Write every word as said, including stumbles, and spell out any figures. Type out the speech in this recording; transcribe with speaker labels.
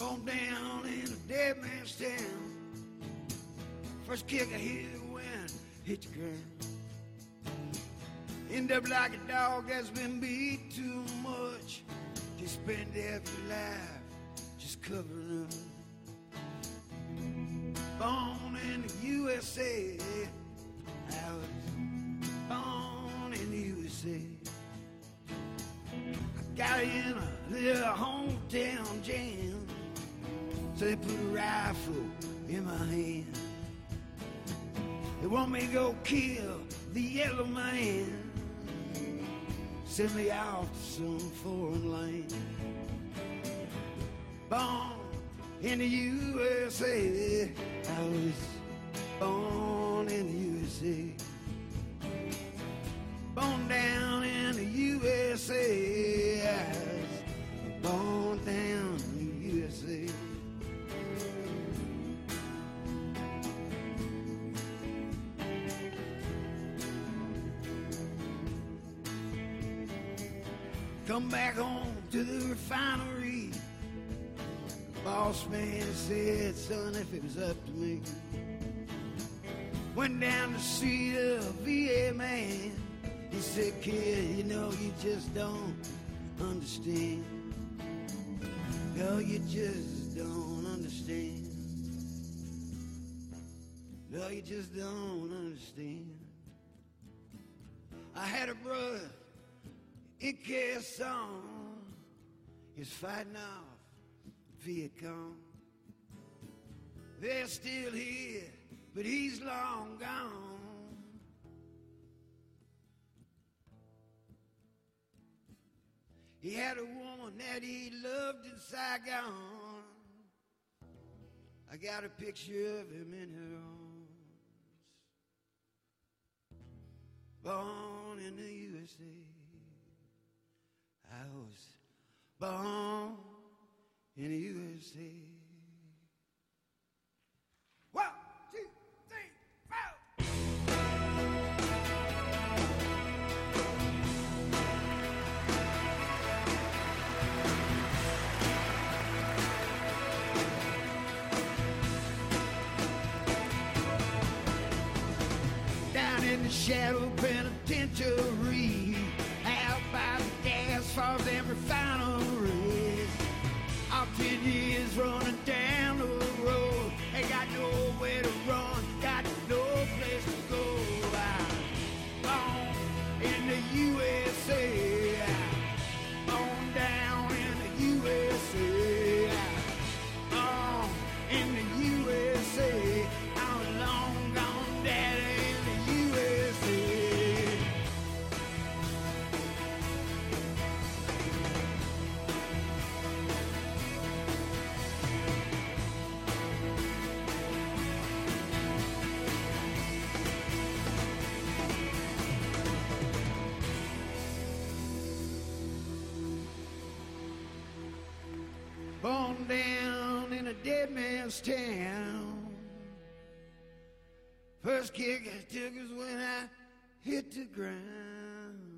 Speaker 1: Born down in a dead man's town. First kick I hit when I hit the ground. End up like a dog that's been beat too much. You spend every life just covering up. Born in the U S A. I was born in the U S A. I got in a little hometown jam. So they put a rifle in my hand. They want me to go kill the yellow man. Send me out to some foreign land. Born in the U S A. I was born in the U S A. Born down in the U S A. I was born down in the U S A. Come back home to the refinery. The boss man said, son, if it was up to me. Went down to see the V A man. He said, kid, you know, you just don't understand. No, you just don't understand. No, you just don't understand. I had a brother in Quezon. He's fighting off Viet Cong. They're still here, but he's long gone. He had a woman that he loved in Saigon. I got a picture of him in her arms. Born in the U S A. I was born in the U S A. One, two, three, four. Down in the shadow penitentiary, out by the gas farms and refineries. All ten years running down the road. Ain't got nowhere to run, got no place to go. I'm born in the U S A. Born down in the U S A. Born in the U S A. I'm a long gone daddy in the U S A. Born down in a dead man's town. First kick I took was when I hit the ground.